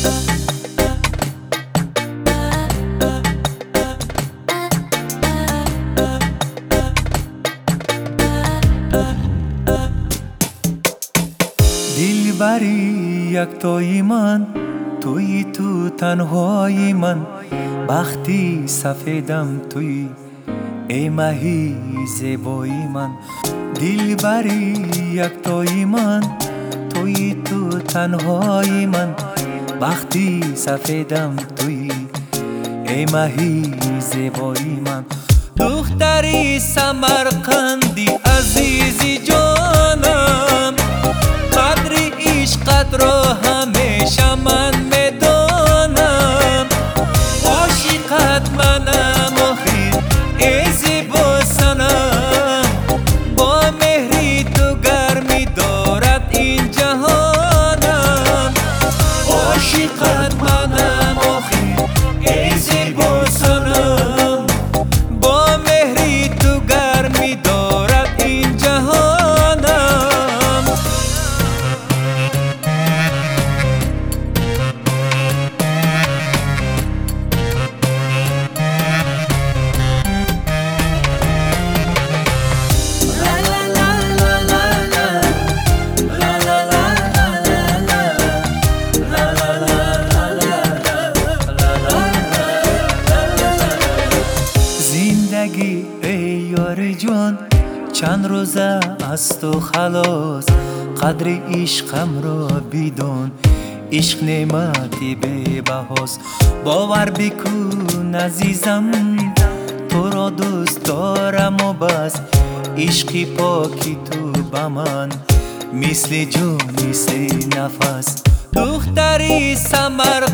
دلبری یکتای من، توی تو تنهای من، وقتی سفیدم توی ای ماهی زیبای من. دلبری یکتای من، توی تو تنهای من، وقتی سفیدم توی ای ماهی زیبای من. دختری سمرقندی عزیزی جانم، قدر عشقت را همیشه من میدانم. عاشقت منم آخی ای زیبا صنم، با مهری تو گرمی دارد این جهانم. عاشقت منم آخی ای زیبا صنم، با مهری تو گرمی دارد این جهانم. زندگی ای یار جان، چند روزه از تو خلاص، قدر عشقم را بدون، عشق نعمتی بی بهاست. باور بکن عزیزم تو را دوست دارم و بس، عشق پاکی تو به من مثل جون مثل نفس. دختری سمر